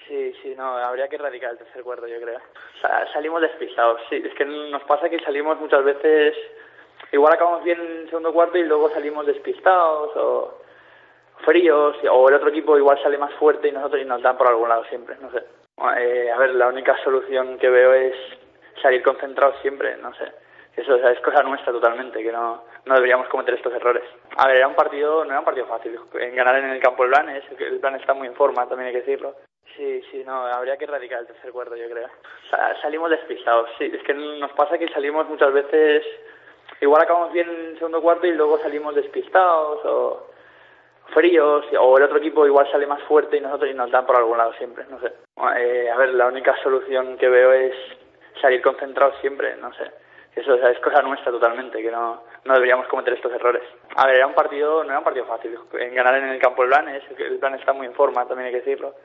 Sí, sí, no, habría que erradicar el tercer cuarto, yo creo. Salimos despistados, sí, es que nos pasa que salimos muchas veces, igual acabamos bien en el segundo cuarto y luego salimos despistados o fríos, o el otro equipo igual sale más fuerte y nosotros y nos dan por algún lado siempre, no sé. A ver, la única solución que veo es salir concentrados siempre, no sé. Eso, o sea, es cosa nuestra totalmente, que no deberíamos cometer estos errores. A ver, no era un partido fácil. En ganar en el campo del Blanes, el Blanes está muy en forma, también hay que decirlo. Sí, sí, no, habría que erradicar el tercer cuarto, yo creo. Salimos despistados, sí, es que nos pasa que salimos muchas veces, igual acabamos bien en el segundo cuarto y luego salimos despistados o fríos, o el otro equipo igual sale más fuerte y nosotros y nos dan por algún lado siempre, no sé. A ver, la única solución que veo es salir concentrados siempre, no sé. Eso, o sea, es cosa nuestra totalmente, que no deberíamos cometer estos errores. A ver, no era un partido fácil. En ganar en el campo del Blanes, el Blanes está muy en forma, también hay que decirlo.